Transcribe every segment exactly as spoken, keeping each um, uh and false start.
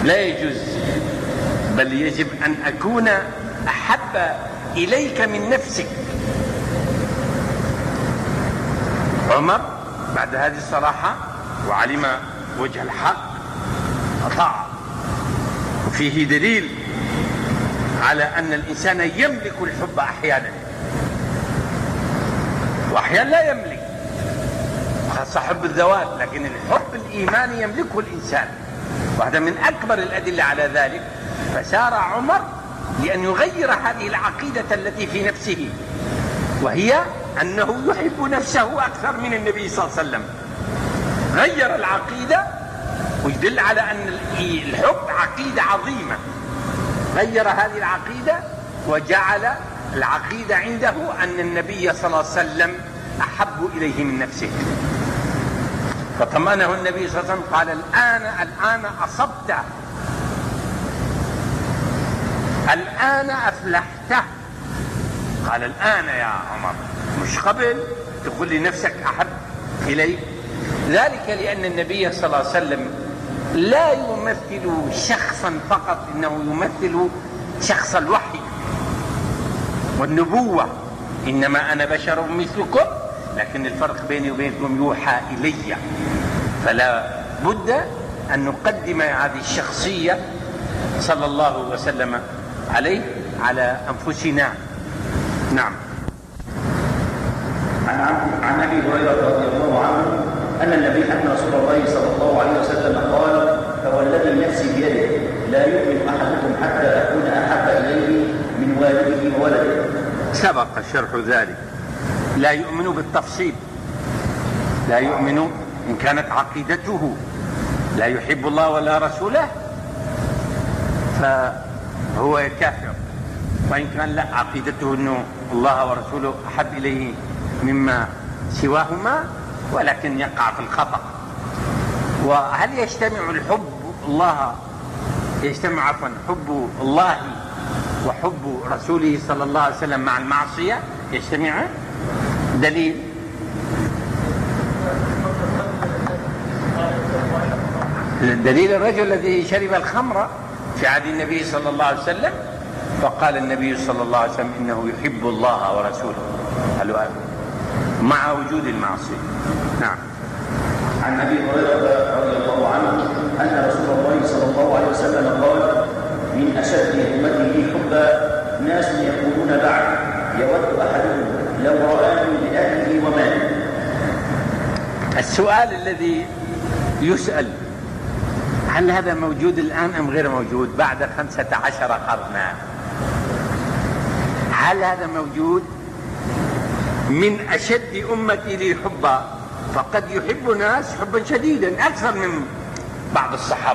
لا يجوز، بل يجب أن أكون أحب إليك من نفسك. عمر بعد هذه الصراحة وعلم وجه الحق أطاع. وفيه دليل على أن الإنسان يملك الحب أحيانا وأحيانا لا يملك، خاصة حب الذوات، لكن الحب الإيماني يملكه الإنسان، وهذا من أكبر الأدلة على ذلك. فسار عمر لأن يغير هذه العقيدة التي في نفسه، وهي أنه يحب نفسه أكثر من النبي صلى الله عليه وسلم. غير العقيدة، ويدل على أن الحب عقيدة عظيمة. غير هذه العقيدة وجعل العقيدة عنده أن النبي صلى الله عليه وسلم أحب إليه من نفسه. فطمأنه النبي صلى الله عليه وسلم قال: الآن الآن أصبت، الآن أفلحت. قال: الآن يا عمر، مش قبل تقول لي نفسك أحب إليك. ذلك لأن النبي صلى الله عليه وسلم لا يمثل شخصا فقط، إنه يمثل شخص الوحي والنبوة. إنما أنا بشر مثلكم، لكن الفرق بيني وبينكم يوحى إلي. فلا بد أن نقدم هذه الشخصية صلى الله وسلم عليه على أنفسنا. نعم. عن أبي هريرة رضي الله عنه أن النبي أن رسول الله صلى الله عليه وسلم قال: فوالذي نفسي بيده لا يؤمن أحدكم حتى أكون أحب إليه من والده وولده. سبق شرح ذلك. لا يؤمن بالتفصيل، لا يؤمن إن كانت عقيدته لا يحب الله ولا رسوله فهو كافر، وإن كان لا عقيدته أنه الله ورسوله أحب إليه مما سواهما، ولكن يقع في الخطأ. وهل يجتمع الحب الله يجتمع عفوا حب الله وحب رسوله صلى الله عليه وسلم مع المعصية؟ يجتمع؟ دليل: دليل الرجل الذي شرب الخمر في عهد النبي صلى الله عليه وسلم، فقال النبي صلى الله عليه وسلم: إنه يحب الله ورسوله، قالوا مع وجود المعصية. نعم. عن أبي هريرة رضي الله عنه أن رسول الله صلى الله عليه وسلم قال: من أشد أمته حبا ناس يقولون بعد يود أحدهم لو رآني لأهله وماله. السؤال الذي يسأل: هل هذا موجود الآن أم غير موجود بعد خمسة عشر قرنا؟ هل هذا موجود؟ من أشد أمتي لي حبا، فقد يحب ناس حبا شديدا أكثر من بعض الصحابة.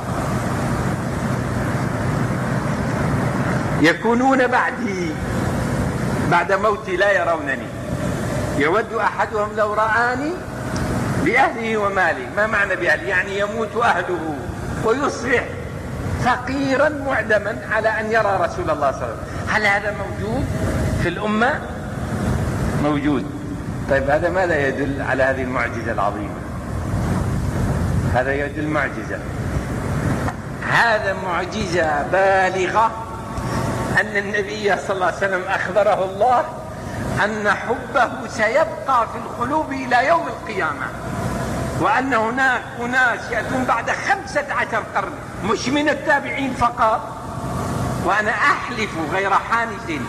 يكونون بعدي بعد موتي لا يرونني، يود أحدهم لو رآني بأهله وماله. ما معنى بأهله؟ يعني يموت أهله ويصبح فقيرا معدما على أن يرى رسول الله صلى الله عليه وسلم. هل هذا موجود في الأمة؟ موجود. طيب هذا ماذا يدل على هذه المعجزة العظيمة؟ هذا يدل معجزة، هذا معجزة بالغة، أن النبي صلى الله عليه وسلم أخبره الله أن حبه سيبقى في القلوب إلى يوم القيامة، وأن هناك أناس يأتون بعد خمسة عشر قرن مش من التابعين فقط، وأنا أحلف غير حانث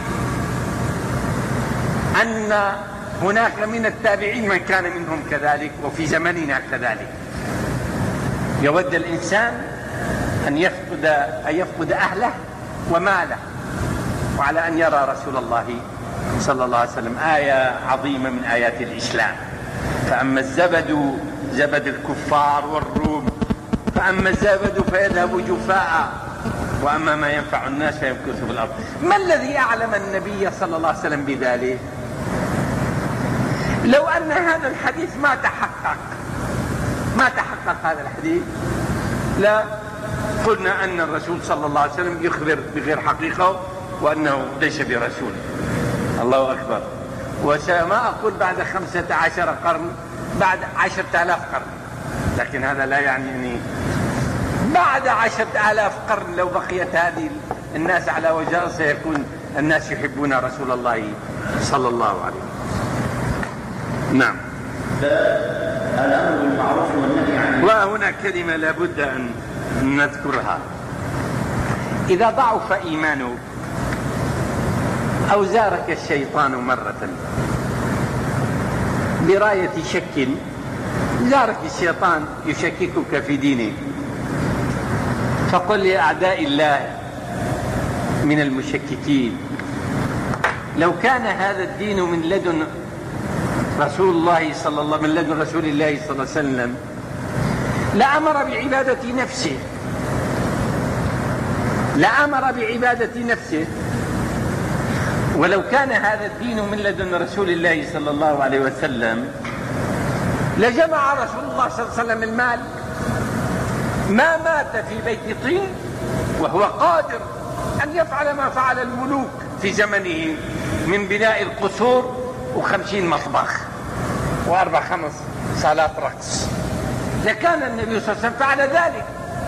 أن هناك من التابعين من كان منهم كذلك، وفي زمننا كذلك. يود الإنسان أن يفقد أن يفقد أهله وماله وعلى أن يرى رسول الله صلى الله عليه وسلم. آية عظيمة من آيات الإسلام. فأما الزبد زبد الكفار والروم، فأما الزبد فيذهب جفاء، وأما ما ينفع الناس فيمكث في الأرض. ما الذي أعلم النبي صلى الله عليه وسلم بذلك؟ لو أن هذا الحديث ما تحقق ما تحقق هذا الحديث لا قلنا أن الرسول صلى الله عليه وسلم يخبر بغير حقيقة وأنه ليس برسول. الله أكبر. وما أقول بعد خمسة عشر قرن، بعد عشرة آلاف قرن، لكن هذا لا يعني أني بعد عشرة آلاف قرن لو بقيت هذه الناس على وجه سيكون الناس يحبون رسول الله صلى الله عليه وسلم. نعم. الأمر بالمعروف والنهي عن وهنا كلمة لابد أن نذكرها. إذا ضعف إيمانك أو زارك الشيطان مرة براية شك، زارك الشيطان يشككك في دينك، فقل لأعداء الله من المشككين لو كان هذا الدين من لدن رسول الله صلى الله من لدن رسول الله صلى الله عليه وسلم لأمر بعبادة نفسه لأمر بعبادة نفسه ولو كان هذا الدين من لدن رسول الله صلى الله عليه وسلم لجمع رسول الله صلى الله عليه وسلم المال، ما مات في بيت طين وهو قادر أن يفعل ما فعل الملوك في زمنه من بناء القصور وخمسين مطبخ وأربع خمس صالات رقص، لكان النبي صلى الله عليه وسلم فعل ذلك.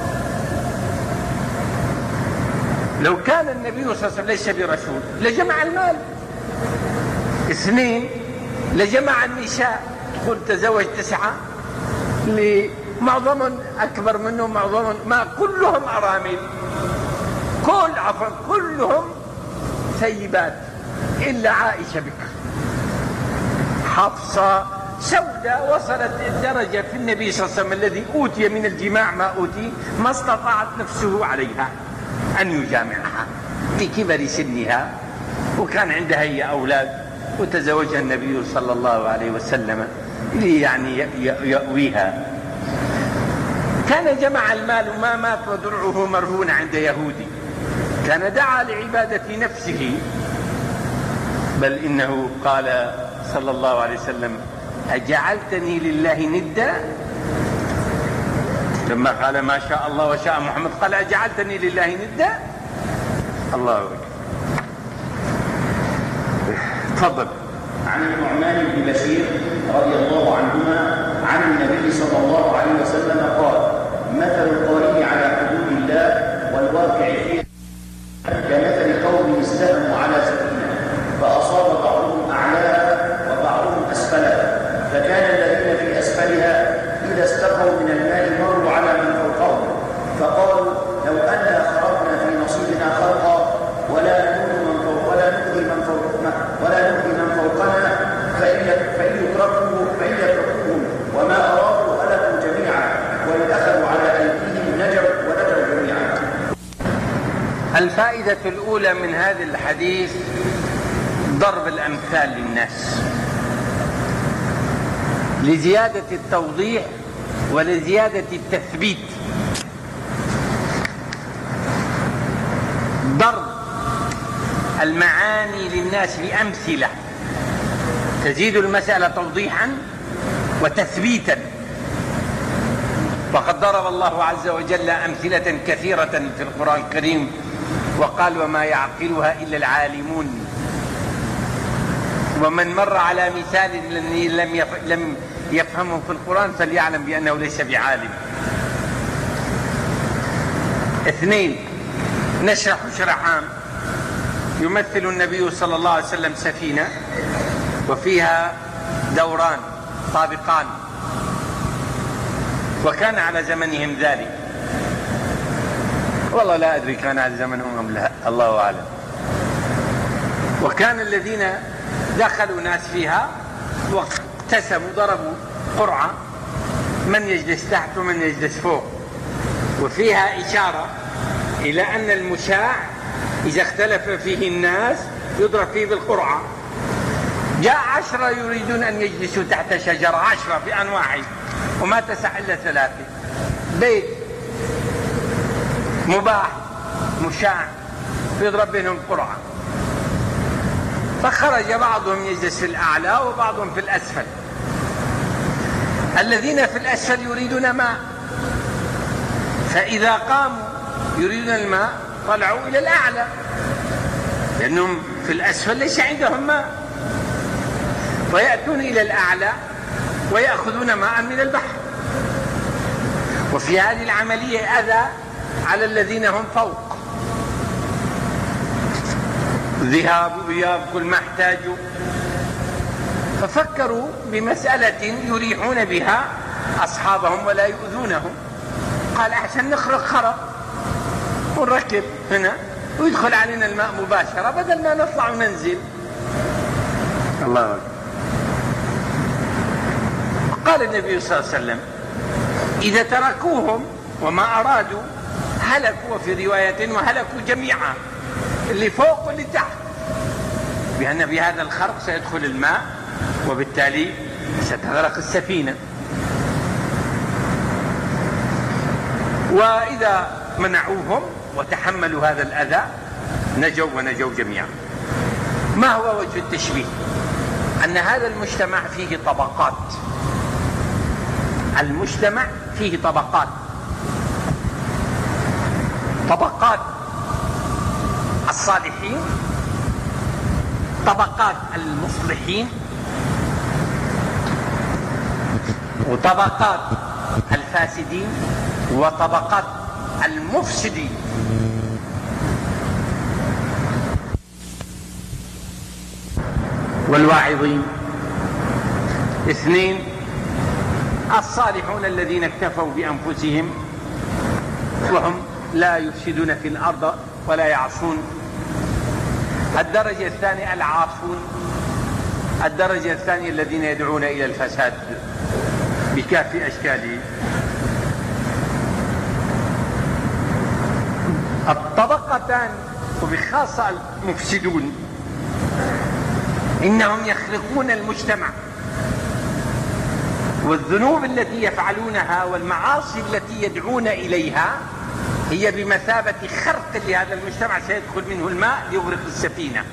لو كان النبي صلى الله عليه وسلم ليس برسول لجمع المال. اثنين، لجمع النساء، قل تزوج تسعة لمعظم أكبر منهم معظم ما كلهم أرامل، كل عفوا كلهم سيبات إلا عائشة بكر، حفصة، سودة وصلت الدرجة في النبي صلى الله عليه وسلم الذي أوتي من الجماع ما أوتي ما استطاعت نفسه عليها أن يجامعها لكبر سنها، وكان عندها هي أولاد وتزوجها النبي صلى الله عليه وسلم يعني يأويها. كان جمع المال وما مات ودرعه مرهون عند يهودي، كان دعا لعبادة نفسه، بل إنه قال صلى الله عليه وسلم أجعلتني لله ندا، لما قال ما شاء الله وشاء محمد قال أجعلتني لله ندا. الله أكبر. تفضل. عن النعمان بن بشير رضي الله عنهما عن النبي صلى الله عليه وسلم قال مثل القائم على حدود الله والواقع فيه كمثل قوم استهموا على سفينة فأصاب بعضهم أعلاها وبعضهم أسفلها، فكان الذين في أسفلها إذا استقوا من الماء مروا على من فوقهم فقالوا لو أننا خرقنا في نصيبنا خرقا ولا نؤذي من فوق ولا نؤذي من فوقنا ولا نؤذي من فوقنا فإن فإن يتركوا فإن يتركوهم وما أرادوا هلكوا جميعا وإن أخذوا على أيديهم نجوا ونجوا جميعا. الفائدة الأولى من هذا الحديث ضرب الأمثال للناس لزيادة التوضيح ولزيادة التثبيت. ضرب المعاني للناس بأمثلة تزيد المسألة توضيحا وتثبيتا. وقد ضرب الله عز وجل أمثلة كثيرة في القرآن الكريم وقال وما يعقلها إلا العالمون. ومن مر على مثال لم لم يفهمه في القرآن فليعلم بأنه ليس بعالم. اثنين، نشرح شرحان. يمثل النبي صلى الله عليه وسلم سفينة وفيها دوران طابقان، وكان على زمنهم ذلك، والله لا أدري كان على زمنهم أم لا، الله أعلم. وكان الذين دخلوا ناس فيها واقتسموا ضربوا قرعة من يجلس تحت ومن يجلس فوق، وفيها إشارة إلى أن المشاع إذا اختلف فيه الناس يضرب فيه بالقرعة. جاء عشرة يريدون أن يجلسوا تحت شجرة، عشرة بأنواعه وما تسع إلا ثلاثة، بيت مباح مشاع يضرب بينهم قرعة، فخرج بعضهم يجلس في الأعلى وبعضهم في الأسفل. الذين في الأسفل يريدون ماء، فإذا قاموا يريدون الماء طلعوا إلى الأعلى لأنهم في الأسفل ليس عندهم ماء، ويأتون إلى الأعلى ويأخذون ماء من البحر. وفي هذه العملية أذى على الذين هم فوق، ذهاب وإياب كل ما احتاجوا، ففكروا بمسألة يريحون بها أصحابهم ولا يؤذونهم. قال عشان نخرق خرق ونركب هنا ويدخل علينا الماء مباشرة بدل ما نطلع وننزل. الله أكبر. قال النبي صلى الله عليه وسلم إذا تركوهم وما أرادوا هلكوا، وفي رواية وهلكوا جميعا، اللي فوق واللي تحت، بأن بهذا الخرق سيدخل الماء وبالتالي ستغرق السفينة. وإذا منعوهم وتحملوا هذا الأذى نجوا ونجوا جميعا. ما هو وجه التشبيه؟ أن هذا المجتمع فيه طبقات، المجتمع فيه طبقات، طبقات الصالحين، طبقات المصلحين، وطبقات الفاسدين، وطبقات المفسدين. والواعظين اثنين: الصالحون الذين اكتفوا بأنفسهم وهم لا يفسدون في الأرض ولا يعصون. الدرجة الثانية العاصون. الدرجة الثانية الذين يدعون إلى الفساد بكافة أشكاله. الطبقتان وبخاصة المفسدون إنهم يخرقون المجتمع، والذنوب التي يفعلونها والمعاصي التي يدعون إليها هي بمثابة خرق لهذا المجتمع سيدخل منه الماء ليغرق السفينة.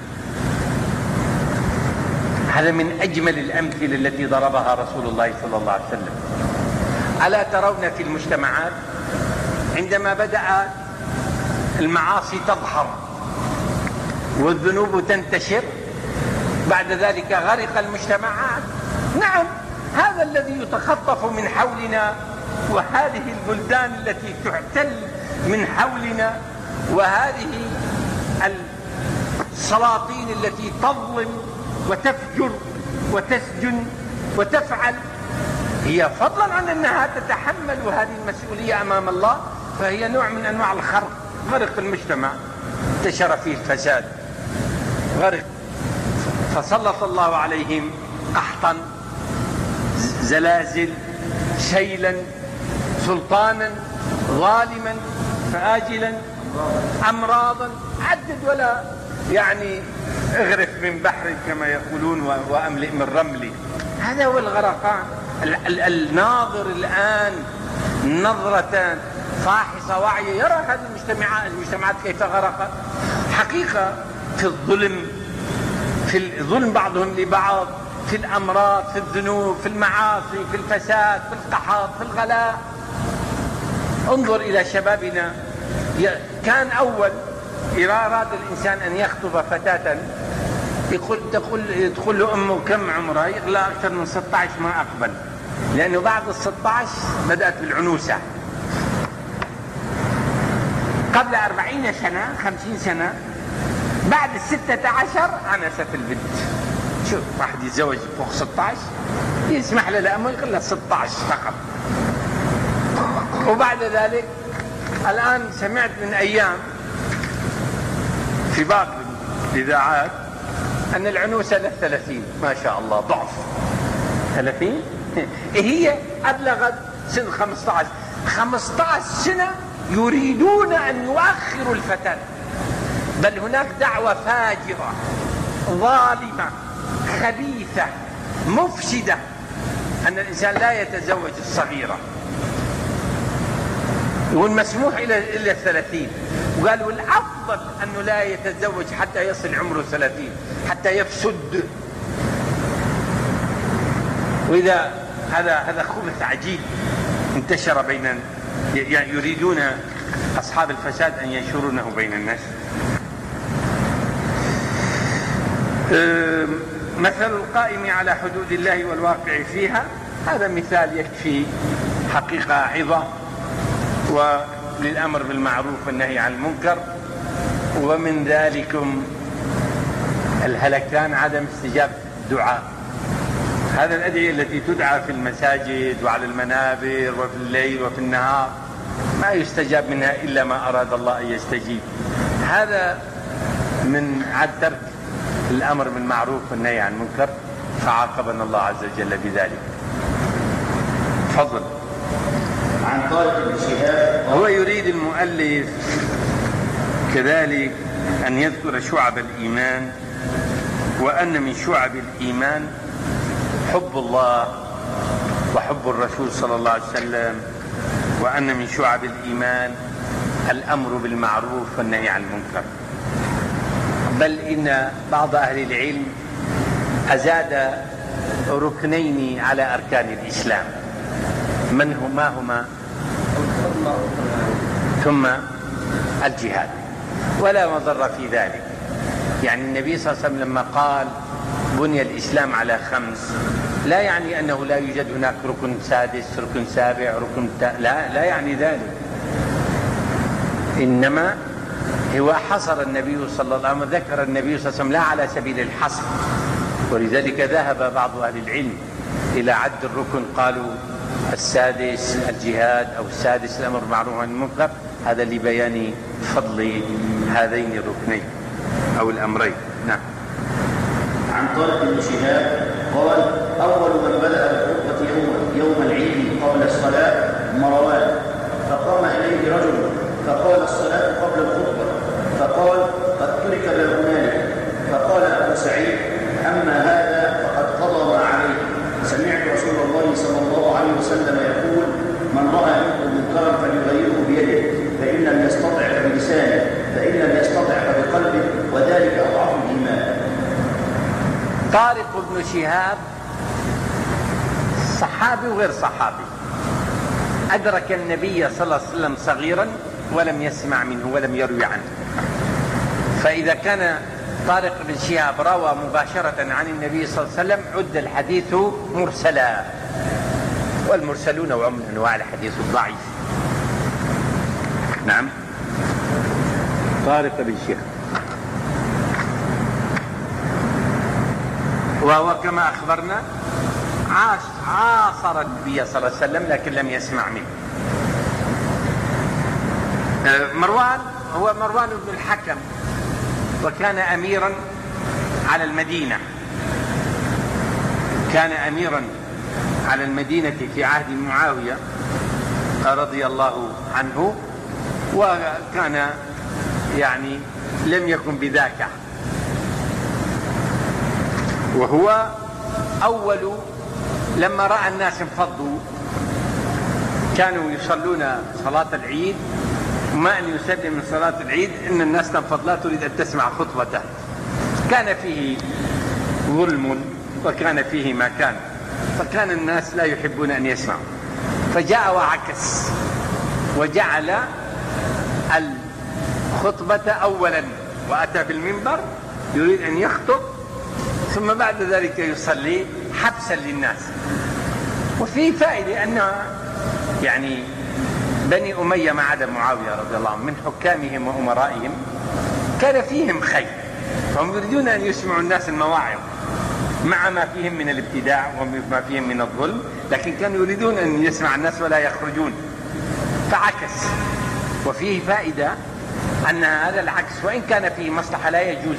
هذا من أجمل الأمثلة التي ضربها رسول الله صلى الله عليه وسلم. ألا ترون في المجتمعات عندما بدأت المعاصي تظهر والذنوب تنتشر بعد ذلك غرق المجتمعات؟ نعم، هذا الذي يتخطف من حولنا، وهذه البلدان التي تحتل من حولنا، وهذه السلاطين التي تظلم وتفجر وتسجن وتفعل، هي فضلا عن أنها تتحمل هذه المسؤولية أمام الله فهي نوع من أنواع الخرق، غرق المجتمع، انتشر فيه الفساد، غرق، فسلط الله عليهم قحطا، زلازل، سيلا، سلطانا، ظالما، فآجلا، أمراضا، عدد ولا يعني اغرف من بحر كما يقولون وأملئ من رمل. هذا هو الغرقان. الناظر الآن نظرة فاحصة واعية يرى هذه المجتمعات المجتمعات كيف غرقت حقيقة، في الظلم، في الظلم بعضهم لبعض، في الأمراض، في الذنوب، في المعاصي، في الفساد، في القحط، في الغلاء. انظر إلى شبابنا، كان أول إذا أراد الإنسان أن يخطب فتاة يقول تقول تقول له أمه كم عمرها؟ يقول لا أكثر من ستة عشر ما أقبل، لأنه بعد الستة عشر بدأت بالعنوسة. قبل أربعين سنة خمسين سنة بعد الستة عشر عنست البنت. شوف واحد يتزوج فوق ستة عشر يسمح له لأمه يقول له ستة عشر فقط. وبعد ذلك الآن سمعت من أيام في بعض الإذاعات أن العنوسة للثلاثين، ما شاء الله ضعف ثلاثين. هي أبلغت سن خمسة عشر خمسة عشر سنة يريدون أن يؤخروا الفتاة، بل هناك دعوة فاجرة ظالمة خبيثة مفسدة أن الإنسان لا يتزوج الصغيرة، والمسموح إلى إلى الثلاثين، وقالوا الأفضل أنه لا يتزوج حتى يصل عمره ثلاثين حتى يفسد. وإذا هذا هذا خبث عجيب انتشر بين، يعني يريدون أصحاب الفساد أن ينشرونه بين الناس. مثل القائم على حدود الله والواقع فيها، هذا مثال يكفي حقيقة عظة وللأمر بالمعروف والنهي عن المنكر. ومن ذلكم الهلكان عدم استجابة الدعاء. هذا الأدعية التي تدعى في المساجد وعلى المنابر وفي الليل وفي النهار ما يستجاب منها إلا ما أراد الله أن يستجيب. هذا من عد ترك الأمر بالمعروف والنهي عن المنكر، فعاقبنا الله عز وجل بذلك. تفضل. عن طارق بن شهاب. هو يريد المؤلف كذلك أن يذكر شعب الإيمان، وأن من شعب الإيمان حب الله وحب الرسول صلى الله عليه وسلم، وأن من شعب الإيمان الأمر بالمعروف والنهي عن المنكر. بل إن بعض أهل العلم أزاد ركنين على أركان الإسلام. من هما هما؟ ثم الجهاد، ولا مضر في ذلك. يعني النبي صلى الله عليه وسلم لما قال بني الإسلام على خمس، لا يعني أنه لا يوجد هناك ركن سادس، ركن سابع، ركن تا... لا لا يعني ذلك، إنما هو حصر النبي صلى الله عليه وسلم، ذكر النبي صلى الله عليه وسلم لا على سبيل الحصر. ولذلك ذهب بعض أهل العلم إلى عد الركن، قالوا السادس الجهاد، أو السادس الأمر بالمعروف والنهي عن المنكر. هذا لبيان فضل هذين الركنين أو الأمرين. نعم. عن طارق بن شهاب قال: أول من بدأ بالخطبة يوم, يوم العيد قبل الصلاة مروان، فقام إليه رجل فقال: الصلاة قبل الخطبة. فقال: قد ترك ما هنالك. فقال أبو سعيد: أما هذا فقد قضى ما عليه. سمعت رسول الله صلى الله عليه وسلم يقول: من رأى منكم منكرا فليغيره بيده، فإن لم يستطع فبلسانه، فإن لم يستطع فبقلبه، وذلك أضعف الإيمان. طارق بن شهاب صحابي وغير صحابي، أدرك النبي صلى الله عليه وسلم صغيرا ولم يسمع منه ولم يروي عنه. فإذا كان طارق بن شهاب روى مباشرة عن النبي صلى الله عليه وسلم عد الحديث مرسلا، والمرسلون نوع من أنواع الحديث الضعيف. نعم. طارق بن شهاب وهو كما أخبرنا عاش عاصر النبي صلى الله عليه وسلم لكن لم يسمع منه. مروان هو مروان بن الحكم، وكان أميرا على المدينة، كان أميرا على المدينة في عهد معاوية رضي الله عنه، وكان يعني لم يكن بذاك، وهو أول لما رأى الناس انفضوا، كانوا يصلون صلاة العيد، وما أن يسلم من صلاة العيد إن الناس تنفض لا تريد أن تسمع خطبته. كان فيه ظلم وكان فيه ما كان، فكان الناس لا يحبون أن يسمعوا، فجاء وعكس وجعل الخطبة أولا، وأتى بالمنبر يريد أن يخطب، ثم بعد ذلك يصلي حبسا للناس. وفيه فائدة أن يعني بني أمية ما عدا معاوية رضي الله عنه من حكامهم وأمرائهم كان فيهم خير، فهم يريدون أن يسمعوا الناس المواعظ مع ما فيهم من الابتداع وما فيهم من الظلم، لكن كانوا يريدون أن يسمع الناس ولا يخرجون، فعكس. وفيه فائدة أن هذا العكس وإن كان فيه مصلحة لا يجوز،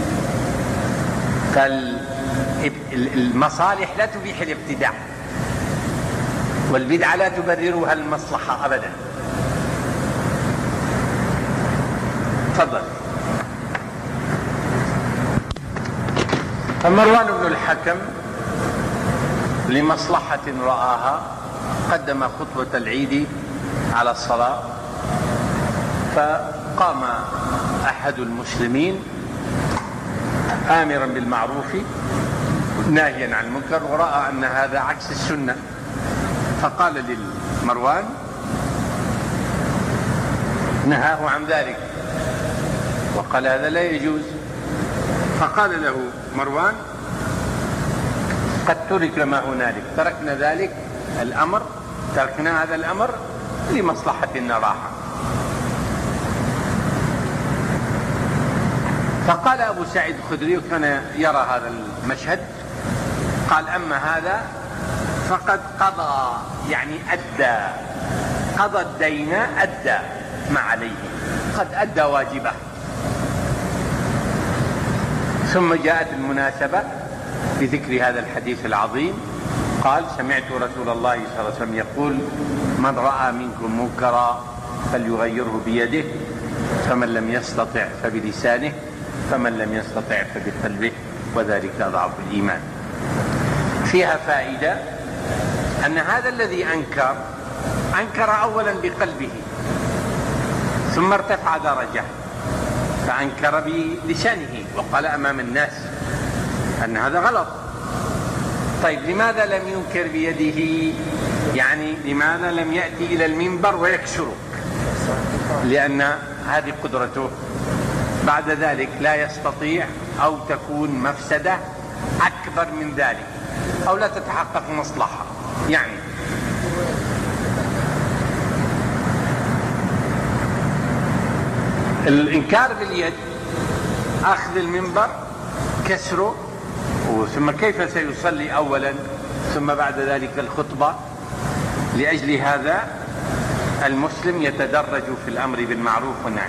فالمصالح لا تبيح الابتداع، والبدعة لا تبررها المصلحة أبدا. تفضل. فمروان بن الحكم لمصلحة رآها قدم خطبة العيد على الصلاة، فقام أحد المسلمين آمرا بالمعروف ناهيا عن المنكر، ورأى أن هذا عكس السنة، فقال للمروان نهاه عن ذلك وقال هذا لا يجوز. فقال له مروان قد ترك ما هنالك، تركنا ذلك الأمر، تركنا هذا الأمر لمصلحة نراها. فقال أبو سعيد الخدري وكان يرى هذا المشهد، قال أما هذا فقد قضى، يعني أدى، قضى الدين، أدى ما عليه، قد أدى واجبه. ثم جاءت المناسبة بذكر هذا الحديث العظيم، قال سمعت رسول الله صلى الله عليه وسلم يقول من رأى منكم منكرا فليغيره بيده، فمن لم يستطع فبلسانه، فمن لم يستطع فبقلبه، وذلك ضعف الإيمان. فيها فائدة أن هذا الذي أنكر أنكر أولا بقلبه ثم ارتفع درجة فأنكر بلسانه وقال أمام الناس أن هذا غلط. طيب لماذا لم ينكر بيده؟ يعني لماذا لم يأتي إلى المنبر ويكسره؟ لأن هذه قدرته. بعد ذلك لا يستطيع أو تكون مفسدة أكبر من ذلك أو لا تتحقق مصلحة. يعني الإنكار باليد، أخذ المنبر، كسره، ثم كيف سيصلي أولا ثم بعد ذلك الخطبة. لأجل هذا المسلم يتدرج في الأمر بالمعروف والنهي.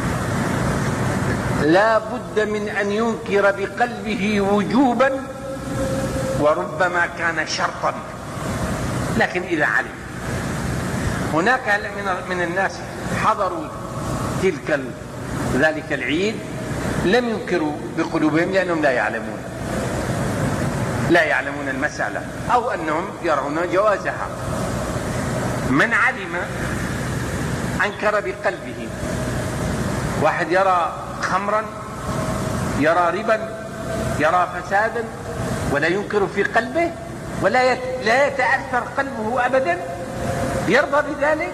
لا بد من أن ينكر بقلبه وجوبا وربما كان شرطا، لكن إذا علم. هناك من الناس حضروا تلك ذلك العيد لم ينكروا بقلوبهم لأنهم لا يعلمون لا يعلمون المسألة أو أنهم يرون جوازها. من علم أنكر بقلبه. واحد يرى خمرا، يرى ربا، يرى فسادا ولا ينكر في قلبه ولا لا يتأثر قلبه أبدا، يرضى بذلك،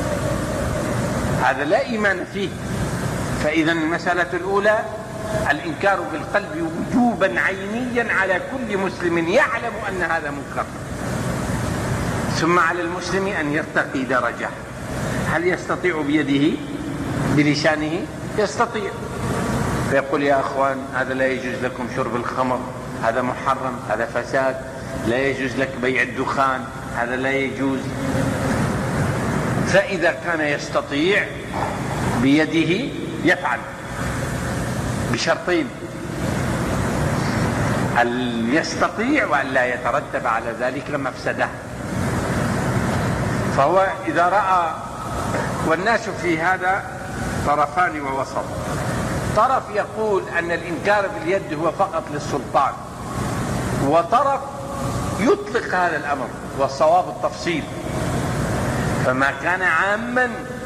هذا لا إيمان فيه. فإذا المسألة الأولى الإنكار بالقلب وجوبا عينيا على كل مسلم يعلم أن هذا منكر. ثم على المسلم أن يرتقي درجة. هل يستطيع بيده؟ بلسانه يستطيع، فيقول يا أخوان هذا لا يجوز لكم شرب الخمر، هذا محرم، هذا فساد، لا يجوز لك بيع الدخان، هذا لا يجوز. فإذا كان يستطيع بيده يفعل بشرطين: أن يستطيع وأن لا يترتب على ذلك مفسدة. فهو إذا رأى، والناس في هذا طرفان ووسط، طرف يقول أن الإنكار باليد هو فقط للسلطان، وطرف يطلق هذا الأمر، والصواب التفصيل. فما كان عاما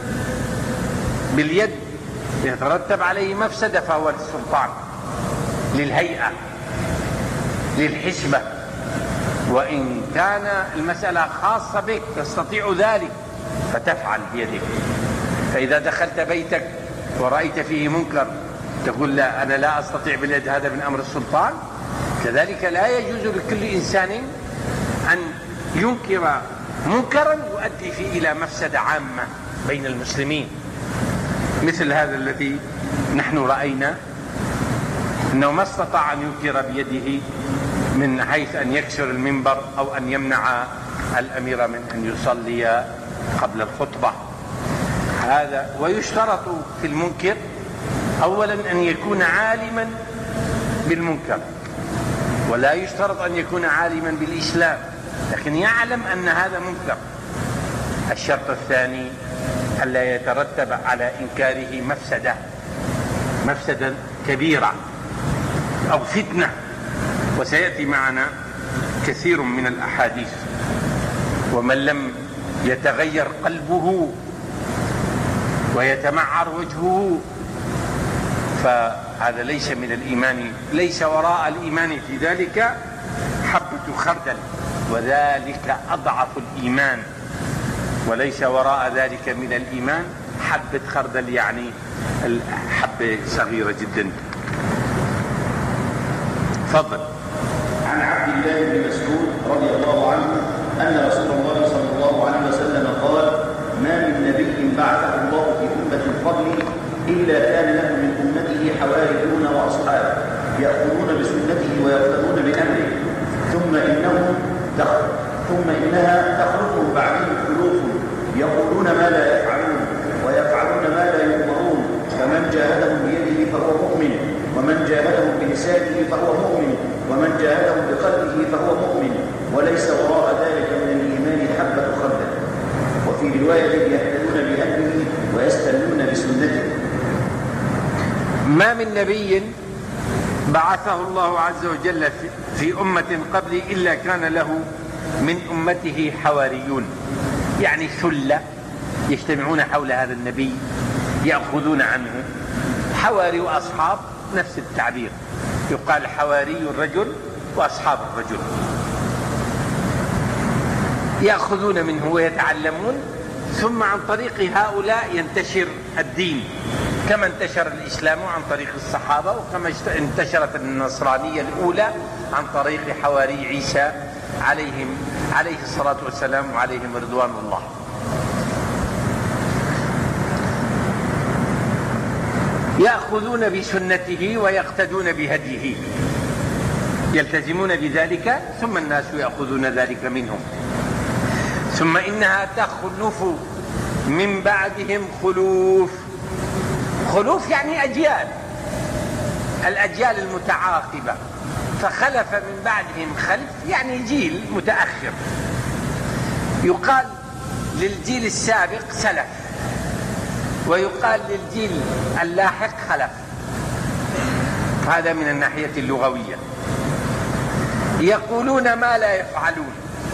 باليد يترتب عليه مفسدة فهو للسلطان، للهيئة، للحسبة. وإن كان المسألة خاصة بك تستطيع ذلك فتفعل بيدك. فإذا دخلت بيتك ورأيت فيه منكر تقول لا أنا لا أستطيع باليد، هذا من أمر السلطان. كذلك لا يجوز لكل إنسان أن ينكر منكرا يؤدي فيه إلى مفسدة عامة بين المسلمين، مثل هذا الذي نحن رأينا أنه ما استطاع أن ينكر بيده من حيث أن يكسر المنبر أو أن يمنع الأمير من أن يصلي قبل الخطبة. هذا ويشترط في المنكر أولا أن يكون عالما بالمنكر، ولا يشترط أن يكون عالما بالإسلام، لكن يعلم أن هذا منكر. الشرط الثاني ألا يترتب على إنكاره مفسدة مفسدة كبيرة أو فتنة. وسيأتي معنا كثير من الأحاديث. ومن لم يتغير قلبه ويتمعر وجهه فهذا ليس من الإيمان، ليس وراء الإيمان في ذلك حبة خردل، وذلك أضعف الإيمان. وليس وراء ذلك من الإيمان حبة خردل، يعني حبة صغيرة جدا. فضل. عن عبد الله بن مسعود رضي الله عنه أن رسول الله صلى الله عليه وسلم قال: ما بعثه الله في أمة قبلي إلا كان له من أمته حواريون وأصحاب يأخذون بسنته ويقتدون بأمره ثم إنهم دخل ثم إنها تخلفهم بعدهم خلوف يقولون ما لا يفعلون ويفعلون ما لا يؤمرون فمن جاهدهم بيده فهو مؤمن ومن جاهدهم بلسانه فهو مؤمن ومن جاهدهم بقلبه فهو مؤمن وليس وراء ذلك من الإيمان حبة خردل. وفي رواية يهتدون بأمره ويستنون بسنته. ما من نبي بعثه الله عز وجل في أمة قبل إلا كان له من أمته حواريون، يعني ثلة يجتمعون حول هذا النبي يأخذون عنه. حواري وأصحاب نفس التعبير، يقال حواري الرجل وأصحاب الرجل، يأخذون منه ويتعلمون، ثم عن طريق هؤلاء ينتشر الدين كما انتشر الإسلام عن طريق الصحابة، وكما انتشرت النصرانية الأولى عن طريق حواري عيسى عليهم عليه الصلاة والسلام وعليهم رضوان الله. يأخذون بسنته ويقتدون بهديه، يلتزمون بذلك ثم الناس يأخذون ذلك منهم. ثم إنها تخلف من بعدهم خلوف. خلوف يعني أجيال، الأجيال المتعاقبة، فخلف من بعدهم خلف يعني جيل متأخر. يقال للجيل السابق سلف، ويقال للجيل اللاحق خلف، هذا من الناحية اللغوية. يقولون ما لا يفعلون،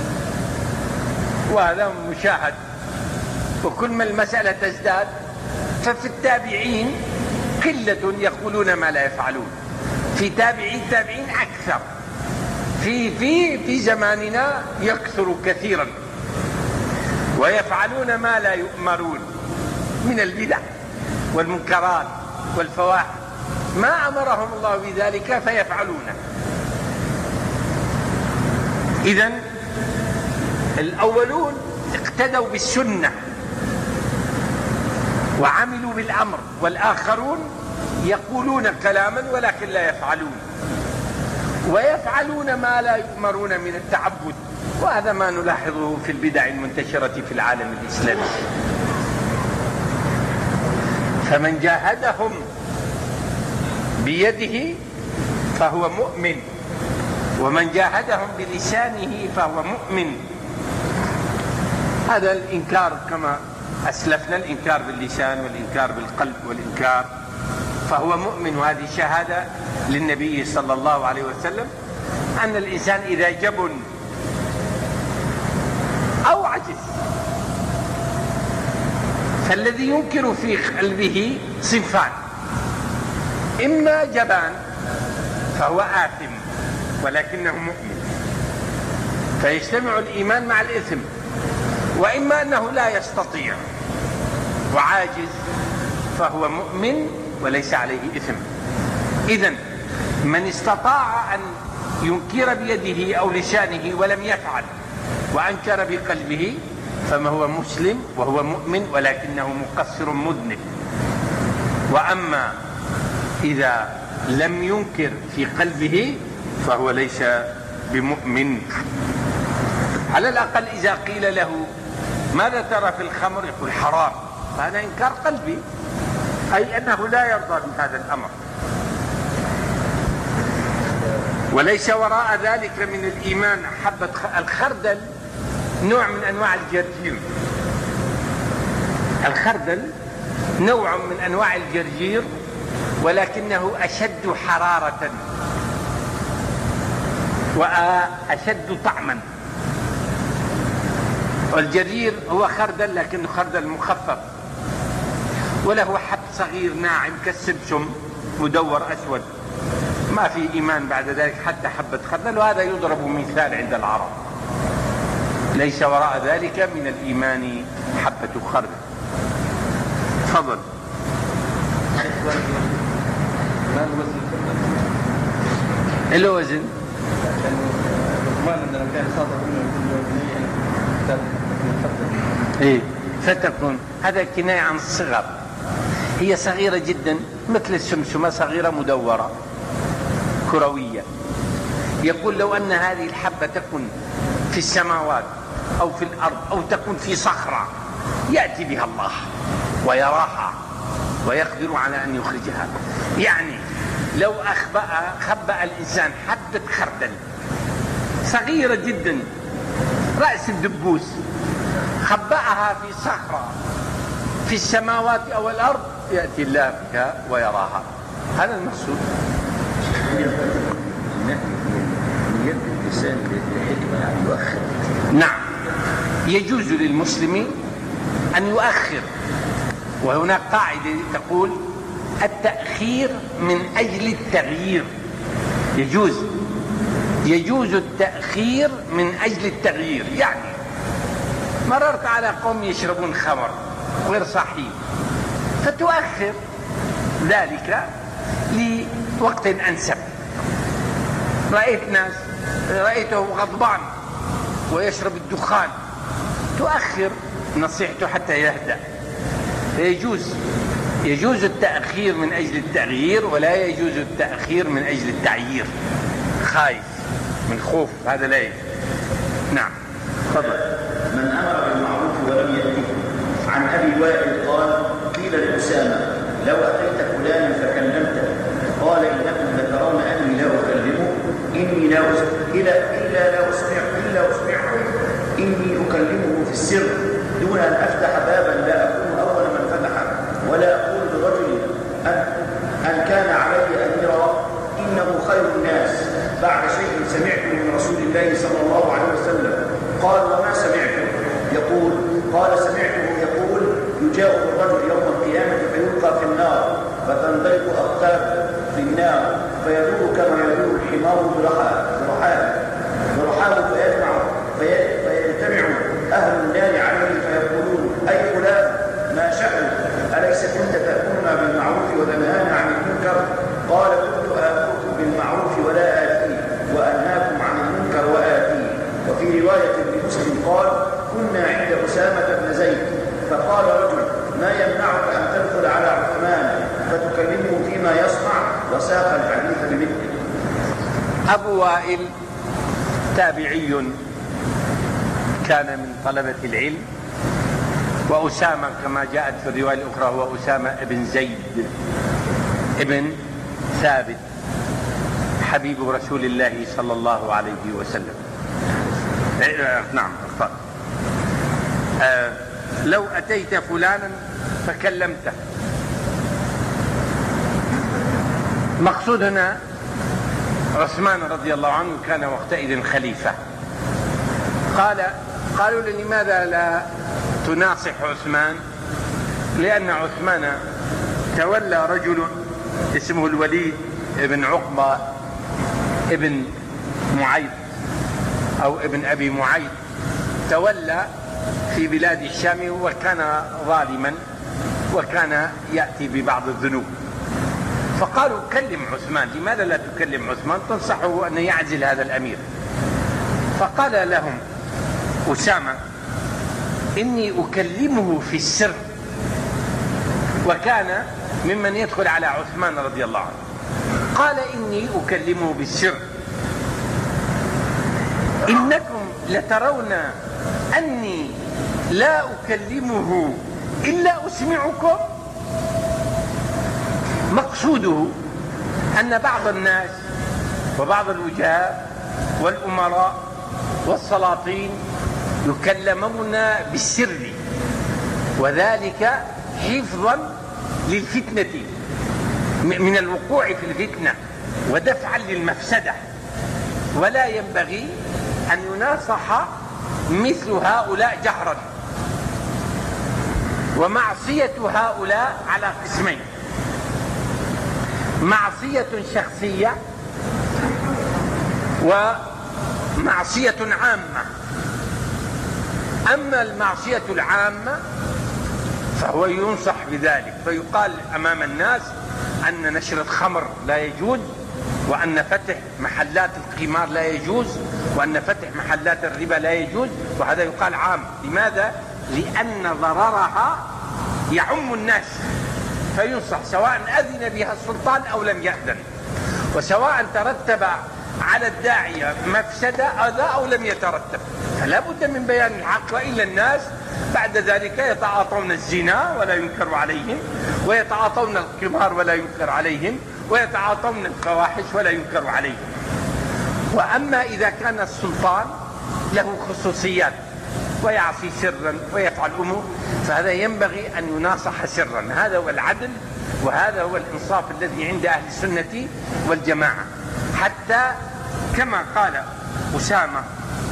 وهذا مشاهد، وكل ما المسألة تزداد ففي التابعين قلة يقولون ما لا يفعلون، في تابعين تابعين أكثر، في في في زماننا يكثر كثيرا. ويفعلون ما لا يؤمرون من البدع والمنكرات والفواحش، ما أمرهم الله بذلك فيفعلونه. إذن الأولون اقتدوا بالسنة وعملوا بالأمر، والآخرون يقولون كلاما ولكن لا يفعلون، ويفعلون ما لا يؤمرون من التعبد، وهذا ما نلاحظه في البدع المنتشرة في العالم الإسلامي. فمن جاهدهم بيده فهو مؤمن، ومن جاهدهم بلسانه فهو مؤمن. هذا الإنكار كما أسلفنا، الإنكار باللسان والإنكار بالقلب والإنكار، فهو مؤمن. وهذه شهادة للنبي صلى الله عليه وسلم أن الإنسان إذا جبن أو عجز، فالذي ينكر في قلبه صنفان: إما جبان فهو آثم ولكنه مؤمن، فيجتمع الإيمان مع الإثم، وإما أنه لا يستطيع وعاجز فهو مؤمن وليس عليه إثم. إذن من استطاع أن ينكر بيده أو لسانه ولم يفعل وأنكر بقلبه فما هو مسلم وهو مؤمن، ولكنه مقصر مذنب. وأما إذا لم ينكر في قلبه فهو ليس بمؤمن. على الأقل إذا قيل له ماذا ترى في الخمر يقول حرام، فهذا إنكار قلبي، أي أنه لا يرضى بهذا الأمر. وليس وراء ذلك من الإيمان حبة الخردل، نوع من أنواع الجرجير. الخردل نوع من أنواع الجرجير ولكنه أشد حرارة وأشد طعما. والجرجير هو خردل لكنه خردل مخفف، وله حب صغير ناعم كالسمسم مدور أسود، ما في إيمان بعد ذلك حتى حبة خردل، وهذا يضرب مثال عند العرب. ليس وراء ذلك من الإيمان حبة خردل. تفضل. ما الوزن؟ الوزن ما عندنا كان خاطر منه ايه فتكن، هذا كناية عن الصغر، هي صغيرة جدا مثل السمسمة، صغيرة مدورة كروية. يقول لو أن هذه الحبة تكن في السماوات أو في الأرض أو تكن في صخرة يأتي بها الله ويراها ويقدر على أن يخرجها. يعني لو أخبأ خبأ الإنسان حبة خردل صغيرة جدا رأس الدبوس، خبأها في صخرة في السماوات أو الأرض، يأتي الله بها ويراها. هذا المقصود. يد الإنسان للحكمة يعني يؤخر. نعم، يجوز للمسلم أن يؤخر، وهناك قاعدة تقول التأخير من أجل التغيير. يجوز يجوز التأخير من أجل التغيير. يعني مررت على قوم يشربون خمر غير صحيح، فتؤخر ذلك لوقت أنسب. رأيت ناس رأيته غضبان ويشرب الدخان، تؤخر نصيحته حتى يهدأ. فيجوز يجوز التأخير من أجل التغيير، ولا يجوز التأخير من أجل التعيير. خايف من خوف، هذا لا يجوز. نعم، تفضل. من أمر بالمعروف ولم يأته. عن أبي وائل قال قيل لأسامة لو أتيت فلانا فكلمته قال إنكم لترون أني لا أكلمه إني لا إلا إلا لا أسمع إلا أسمعه إني أكلمه في السر دون أن أفتح بابا لا أكون أول من فتحه، ولا أقول لرجل أن أن كان علي أميرا إنه خير الناس بعد شيء سمعته من رسول الله صلى الله عليه وسلم. قال وما سمعته؟ يقول قال سمعته يقول يجاء الرجل يوم القيامة فيلقى في النار فتنضلق أقتابه في النار فيدور كما يدور الحمار برحاه برحاه فيجمع فيجتمع أهل النار عليه فيقولون أي فلان ما شأنك؟ أليس كنت تأمرنا بالمعروف وتنهانا عن المنكر؟ قال كنت آمركم بالمعروف ولا آتيه وأنهاكم عن المنكر وآتيه. وفي رواية لمسلم قال كنا عند أسامة بن زيد فقال رجل ما يمنعك أن تدخل على عثمان فتكلمه فيما يصنع، وساق الحديث بمثله. أبو وائل تابعي كان من طلبة العلم، وأسامة كما جاءت في الرواية الأخرى هو أسامة بن زيد ابن ثابت حبيب رسول الله صلى الله عليه وسلم. نعم، اختار. آه لو أتيت فلانا فكلمته، مقصود هنا عثمان رضي الله عنه كان وقتئذ خليفة. قال قالوا لي لماذا لا تناصح عثمان؟ لأن عثمان تولى رجل اسمه الوليد ابن عقبة ابن معيط أو ابن أبي معيط، تولى في بلاد الشام وكان ظالما وكان يأتي ببعض الذنوب. فقالوا كلم عثمان، لماذا لا تكلم عثمان تنصحه أن يعزل هذا الأمير؟ فقال لهم أسامة إني أكلمه في السر، وكان ممن يدخل على عثمان رضي الله عنه. قال إني أكلمه بالسر إنكم لترون أني لا أكلمه إلا أسمعكم. مقصوده أن بعض الناس وبعض الوجهاء والأمراء والسلاطين يكلمون بالسر، وذلك حفظا للفتنة من الوقوع في الفتنة ودفعا للمفسدة. ولا ينبغي أن يناصح مثل هؤلاء جهرا. ومعصية هؤلاء على قسمين: معصية شخصية ومعصية عامة. أما المعصية العامة فهو ينصح بذلك، فيقال أمام الناس أن نشر الخمر لا يجوز، وأن فتح محلات القمار لا يجوز، وأن فتح محلات الربا لا يجوز، وهذا يقال عام. لماذا؟ لأن ضررها يعم الناس، فينصح سواء أذن بها السلطان أو لم يأذن، وسواء ترتب على الداعية مفسدة أو لم يترتب، فلا بد من بيان الحق، وإلا الناس بعد ذلك يتعاطون الزنا ولا ينكر عليهم، ويتعاطون القمار ولا ينكر عليهم، ويتعاطون الفواحش ولا ينكر عليهم. وأما إذا كان السلطان له خصوصيات ويعصي سرا ويفعل أمور، فهذا ينبغي أن يناصح سرا. هذا هو العدل، وهذا هو الإنصاف الذي عند أهل السنة والجماعة. حتى كما قال أسامة: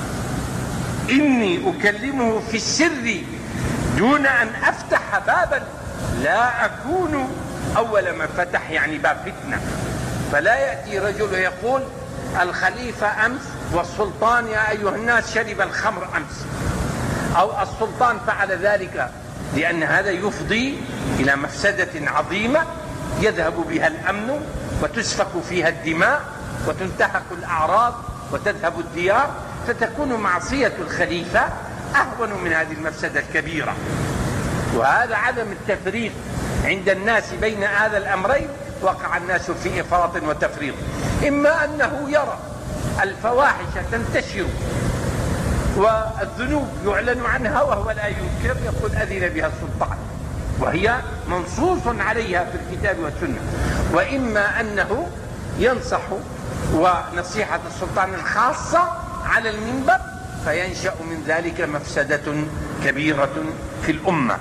إني أكلمه في السر دون أن أفتح بابا لا أكون أول من فتح، يعني باب فتنة. فلا يأتي رجل يقول: الخليفة أمس والسلطان يا أيها الناس شرب الخمر أمس، أو السلطان فعل ذلك، لأن هذا يفضي إلى مفسدة عظيمة يذهب بها الأمن وتسفك فيها الدماء وتنتهك الأعراض وتذهب الديار، فتكون معصية الخليفة أهون من هذه المفسدة الكبيرة. وهذا عدم التفريق عند الناس بين هذا الأمرين، وقع الناس في إفراط وتفريط. إما أنه يرى الفواحش تنتشر والذنوب يعلن عنها وهو لا ينكر، يقول أذن بها السلطان وهي منصوص عليها في الكتاب والسنة. وإما أنه ينصح، ونصيحة السلطان الخاصة على المنبر، فينشأ من ذلك مفسدة كبيرة في الأمة.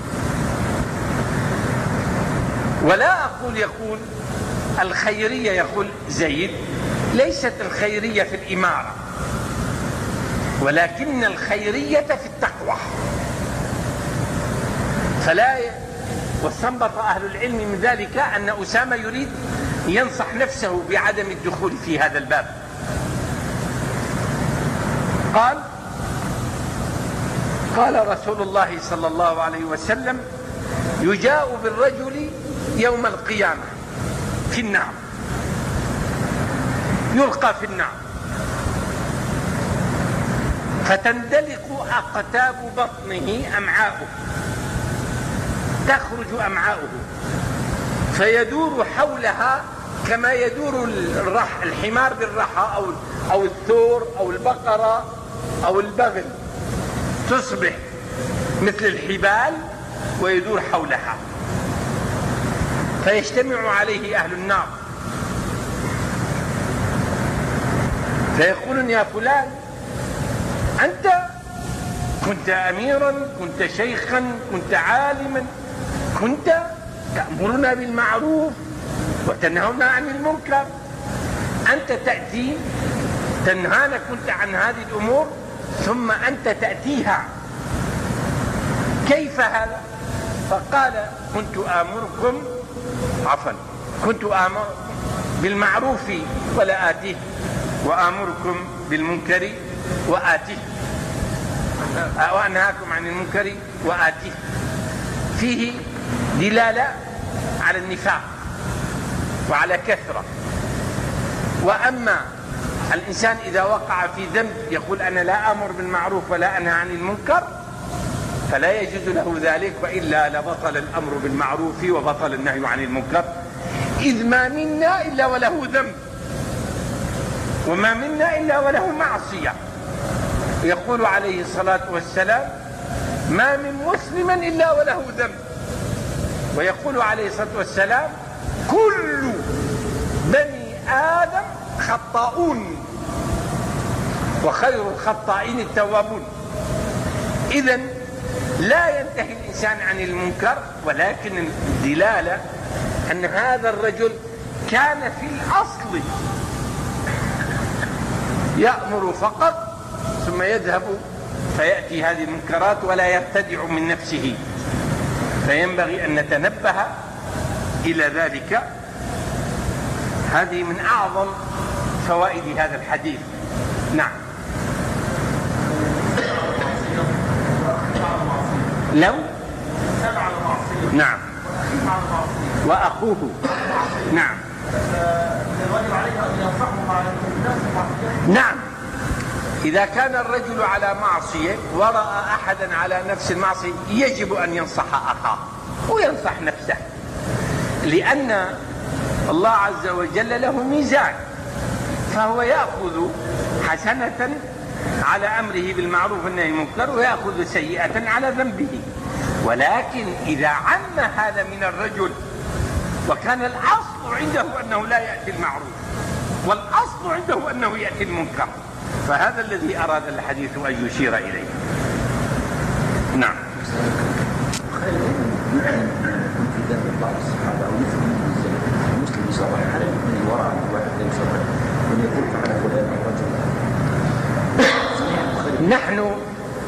ولا أقول يقول الخيرية، يقول زيد: ليست الخيرية في الإمارة، ولكن الخيرية في التقوى. فلا ي... واستنبط أهل العلم من ذلك أن أسامة يريد ينصح نفسه بعدم الدخول في هذا الباب. قال قال رسول الله صلى الله عليه وسلم: يجاء بالرجل يوم القيامة في النار، يلقى في النار، فتندلق أقتاب بطنه أمعاؤه، تخرج أمعاؤه، فيدور حولها كما يدور الرح الحمار بالرحى أو أو الثور أو البقرة أو البغل، تصبح مثل الحبال ويدور حولها، فيجتمع عليه أهل النار فيقولون: يا فلان، أنت كنت أميرا، كنت شيخا، كنت عالما، كنت تأمرنا بالمعروف وتنهونا عن المنكر، أنت تأتي تنهانا كنت عن هذه الأمور، ثم أنت تأتيها، كيف هذا؟ فقال: كنت آمركم عفوا كنت آمر بالمعروف ولا آتيه، وآمركم بالمنكر وآتيه، وأنهاكم عن المنكر وآتيه. فيه دلالة على النفاق وعلى كثرة. وأما الإنسان إذا وقع في ذنب يقول: أنا لا أمر بالمعروف ولا أنهى عن المنكر، فلا يجوز له ذلك، وإلا لبطل الأمر بالمعروف وبطل النهي عن المنكر، إذ ما منا إلا وله ذنب، وما منا إلا وله معصية. يقول عليه الصلاة والسلام: ما من مسلم إلا وله ذنب. ويقول عليه الصلاة والسلام: كل بني آدم خطاؤون وخير الخطائين التوابون. إذن لا ينتهي الإنسان عن المنكر، ولكن الدلالة أن هذا الرجل كان في الأصل يأمر فقط، ثم يذهب فيأتي هذه المنكرات ولا يرتدع من نفسه، فينبغي أن نتنبه إلى ذلك. هذه من أعظم فوائد هذا الحديث. نعم. لو نعم وأخوه نعم نعم إذا كان الرجل على معصية ورأى أحدا على نفس المعصية يجب أن ينصح أخاه وينصح نفسه، لأن الله عز وجل له ميزان، فهو يأخذ حسنة على أمره بالمعروف والنهي عن المنكر ويأخذ سيئة على ذنبه. ولكن إذا عم هذا من الرجل وكان الأصل عنده أنه لا يأتي المعروف والأصل عنده أنه يأتي المنكر، فهذا الذي أراد الحديث أن يشير إليه. نعم. في ذنب بعض الصحابة أو مثل المسلم يصرح عليه من الورع الواحد لا يصرح من يقول فعل فلان الرجل. نحن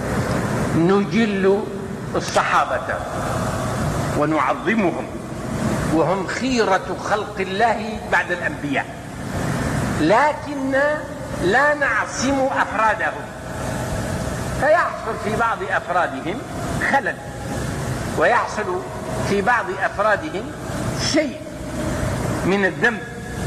نجل الصحابة ونعظمهم وهم خيرة خلق الله بعد الأنبياء، لكن لا نعصم أفرادهم، فيحصل في بعض أفرادهم خلل ويحصل في بعض أفرادهم شيء من الذنب،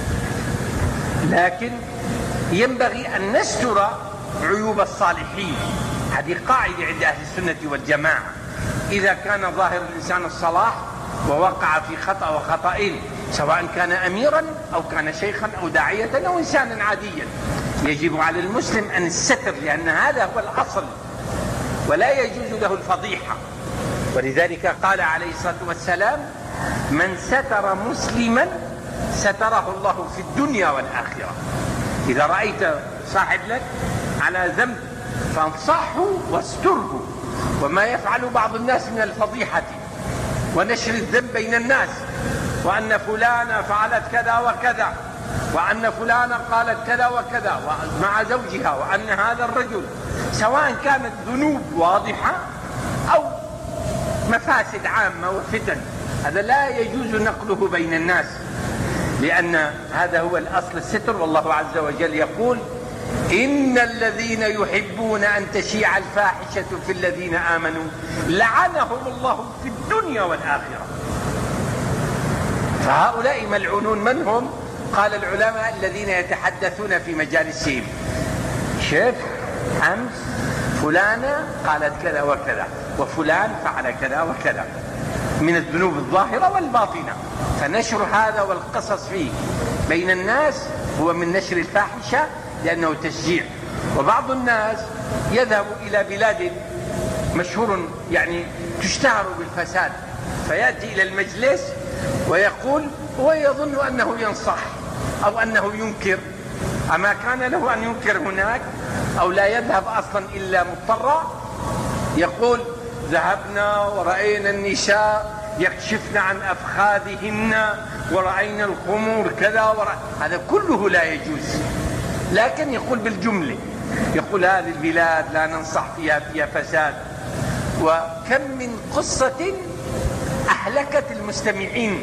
لكن ينبغي أن نستر عيوب الصالحين. هذه قاعدة عند أهل السنة والجماعة، إذا كان ظاهر الإنسان الصلاح ووقع في خطأ وخطأين سواء كان أميرا أو كان شيخا أو داعية أو إنسانا عاديا، يجب على المسلم أن الستر، لأن هذا هو الأصل ولا يجوز له الفضيحة. ولذلك قال عليه الصلاة والسلام: من ستر مسلما ستره الله في الدنيا والآخرة. إذا رأيت صاحب لك على ذنب فانصحه واستره، وما يفعل بعض الناس من الفضيحة ونشر الذنب بين الناس، وأن فلانة فعلت كذا وكذا، وأن فلانة قالت كذا وكذا مع زوجها، وأن هذا الرجل، سواء كانت ذنوب واضحة أو مفاسد عامة وفتن، هذا لا يجوز نقله بين الناس، لأن هذا هو الأصل الستر. والله عز وجل يقول: إن الذين يحبون أن تشيع الفاحشة في الذين آمنوا لعنهم الله في الدنيا والآخرة. فهؤلاء ملعونون. من هم؟ قال العلماء: الذين يتحدثون في مجالسهم: شوف أمس فلانة قالت كذا وكذا، وفلان فعل كذا وكذا من الذنوب الظاهرة والباطنة، فنشر هذا والقصص فيه بين الناس هو من نشر الفاحشة، لأنه تشجيع. وبعض الناس يذهب إلى بلاد مشهور يعني تشتهر بالفساد، فيأتي إلى المجلس ويقول ويظن أنه ينصح أو أنه ينكر، أما كان له أن ينكر هناك أو لا يذهب أصلا إلا مضطرا. يقول: ذهبنا ورأينا النساء يكشفن عن أفخاذهن ورأينا الخمور كذا ورأ... هذا كله لا يجوز، لكن يقول بالجملة، يقول هذه البلاد لا ننصح فيها فيها فساد. وكم من قصة أهلكت المستمعين.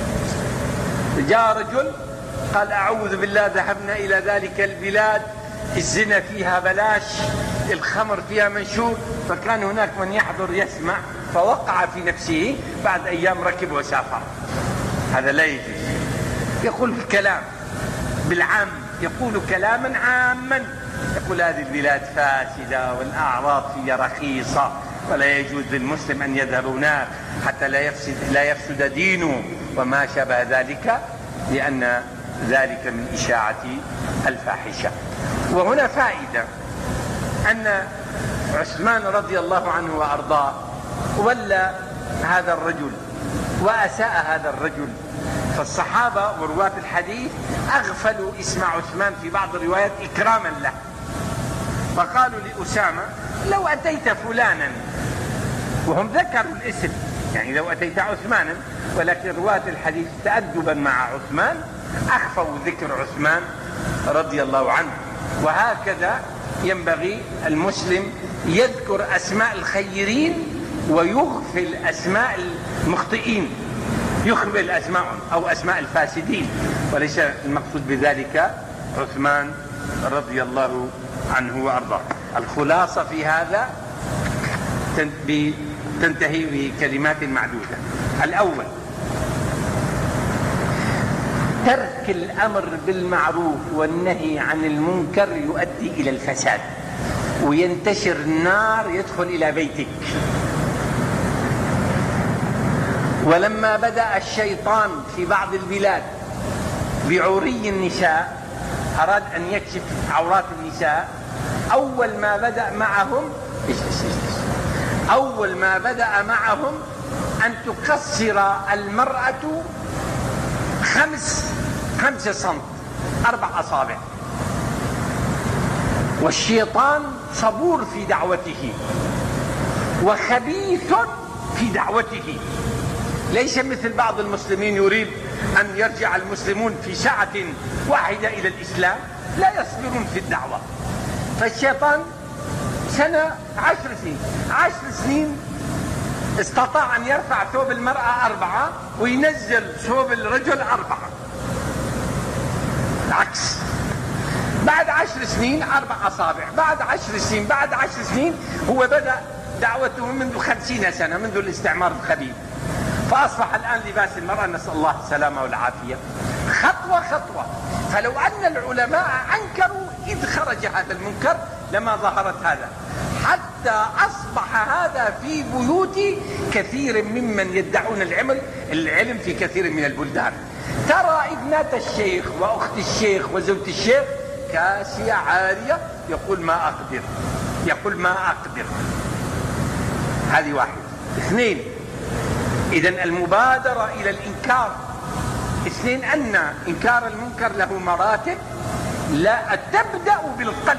جاء رجل قال: أعوذ بالله، ذهبنا إلى ذلك البلاد الزنا فيها بلاش، الخمر فيها منشور، فكان هناك من يحضر يسمع، فوقع في نفسه، بعد أيام ركب وسافر. هذا لا يجوز. يقول في الكلام بالعام، يقول كلاما عاما، يقول هذه البلاد فاسدة والأعراض فيها رخيصة ولا يجوز للمسلم أن يذهب هناك حتى لا يفسد, لا يفسد دينه وما شابه ذلك، لأن ذلك من إشاعة الفاحشة. وهنا فائدة، أن عثمان رضي الله عنه وأرضاه ولى هذا الرجل وأساء هذا الرجل، فالصحابة ورواة الحديث أغفلوا اسم عثمان في بعض الروايات إكراما له، فقالوا لأسامة: لو أتيت فلانا، وهم ذكروا الاسم، يعني لو أتيت عثمانا، ولكن رواة الحديث تأدبا مع عثمان أخفوا ذكر عثمان رضي الله عنه. وهكذا ينبغي المسلم يذكر أسماء الخيرين ويغفل أسماء المخطئين، يخبل أسماءهم أو أسماء الفاسدين، وليس المقصود بذلك عثمان رضي الله عنه وأرضاه. الخلاصة في هذا تنتهي بكلمات معدودة. الأول: ترك الأمر بالمعروف والنهي عن المنكر يؤدي إلى الفساد، وينتشر النار يدخل إلى بيتك. ولما بدأ الشيطان في بعض البلاد بعري النساء، أراد أن يكشف عورات النساء، أول ما بدأ معهم أول ما بدأ معهم أن تقصر المرأة خمس خمسة سنت أربع أصابع. والشيطان صبور في دعوته وخبيث في دعوته، ليس مثل بعض المسلمين يريد أن يرجع المسلمون في ساعة واحدة إلى الإسلام، لا يصبرون في الدعوة. فالشيطان سنة عشر سنين عشر سنين استطاع أن يرفع ثوب المرأة أربعة وينزل ثوب الرجل أربعة، العكس. بعد عشر سنين أربع أصابع، بعد عشر سنين بعد عشر سنين هو بدأ دعوته منذ خمسين سنة، منذ الاستعمار الخبيث. فأصبح الآن لباس المرأة، نسأل الله السلامة والعافية، خطوة خطوة. فلو أن العلماء أنكروا إذ خرج هذا المنكر لما ظهرت هذا، حتى أصبح هذا في بيوت كثير ممن يدعون العلم العلم في كثير من البلدان. ترى ابنة الشيخ وأخت الشيخ وزوجة الشيخ كاسية عارية، يقول ما أقدر يقول ما أقدر هذه واحد. اثنين، إذن المبادرة إلى الإنكار. اثنين، أن إنكار المنكر له مراتب، لا تبدأ بالقلب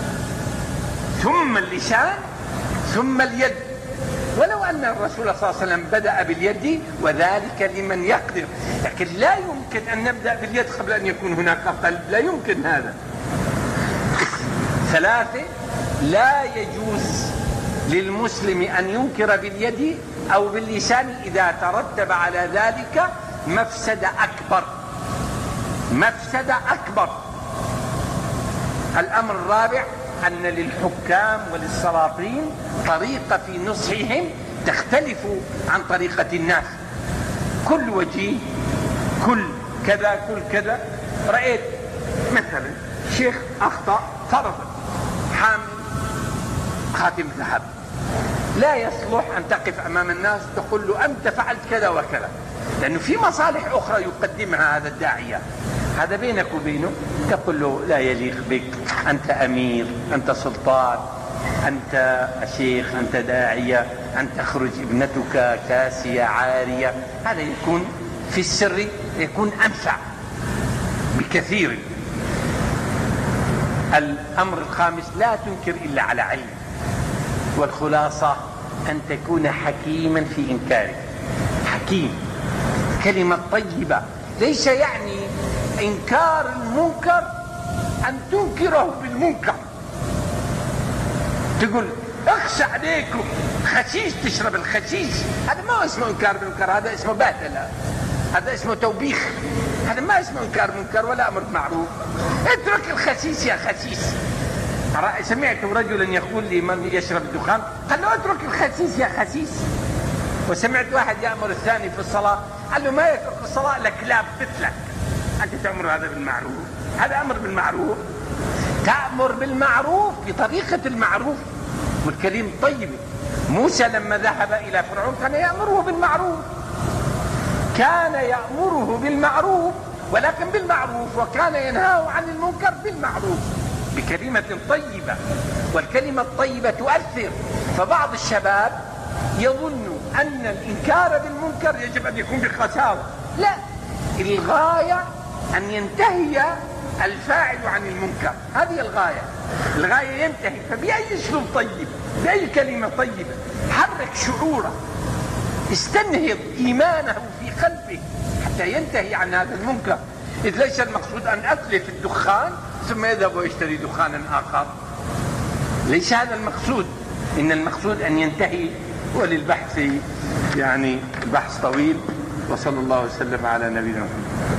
ثم اللسان ثم اليد. ولو أن الرسول صلى الله عليه وسلم بدأ باليد وذلك لمن يقدر، لكن لا يمكن أن نبدأ باليد قبل أن يكون هناك قلب، لا يمكن هذا. ثلاثة، لا يجوز للمسلم أن ينكر باليد أو باللسان إذا ترتب على ذلك مفسدة أكبر مفسدة أكبر. الأمر الرابع، أن للحكام وللسلاطين طريقة في نصحهم تختلف عن طريقة الناس. كل وجيه، كل كذا، كل كذا. رأيت مثلا شيخ أخطأ فرضا حامل خاتم ذهب، لا يصلح أن تقف أمام الناس تقول له أنت فعلت كذا وكذا، لأنه في مصالح أخرى يقدمها هذا الداعية. هذا بينك وبينه تقول له لا يليق بك، أنت أمير، أنت سلطان، أنت شيخ، أنت داعية، أن تخرج ابنتك كاسية عارية. هذا يكون في السر يكون أنفع بكثير. الأمر الخامس، لا تنكر إلا على علم. والخلاصة أن تكون حكيما في إنكارك. حكيم، كلمة طيبة، ليس يعني إنكار المنكر أن تنكره بالمنكر. تقول اخشى عليكم خشيش تشرب الخشيش، هذا ما اسمه إنكار بالمنكر، هذا اسمه بهدلة، هذا اسمه توبيخ، هذا ما اسمه إنكار منكر ولا أمر معروف. اترك الخسيس يا خسيس. سمعت رجلا يقول لي من يشرب الدخان قال له اترك الخسيس يا خسيس. وسمعت واحد يأمر الثاني في الصلاة قال له ما يترك الصلاة إلا كلاب مثلك. أنت تأمر هذا بالمعروف؟ هذا أمر بالمعروف. تأمر بالمعروف بطريقة المعروف والكلام طيب. موسى لما ذهب إلى فرعون كان يأمره بالمعروف، كان يأمره بالمعروف ولكن بالمعروف، وكان ينهاه عن المنكر بالمعروف بكلمة طيبة، والكلمة الطيبة تؤثر. فبعض الشباب يظن أن الإنكار بالمنكر يجب أن يكون بقساوة، لا، الغاية أن ينتهي الفاعل عن المنكر، هذه الغاية. الغاية ينتهي، فبأي أسلوب طيب، بأي كلمة طيبة، حرك شعوره، استنهض إيمانه في قلبه حتى ينتهي عن هذا المنكر. إذ ليس المقصود أن أتلف الدخان ثم يذهب ويشتري دخانا آخر، ليس هذا المقصود. إن المقصود أن ينتهي. وللبحث يعني البحث طويل. وصلى الله وسلم على نبينا محمد.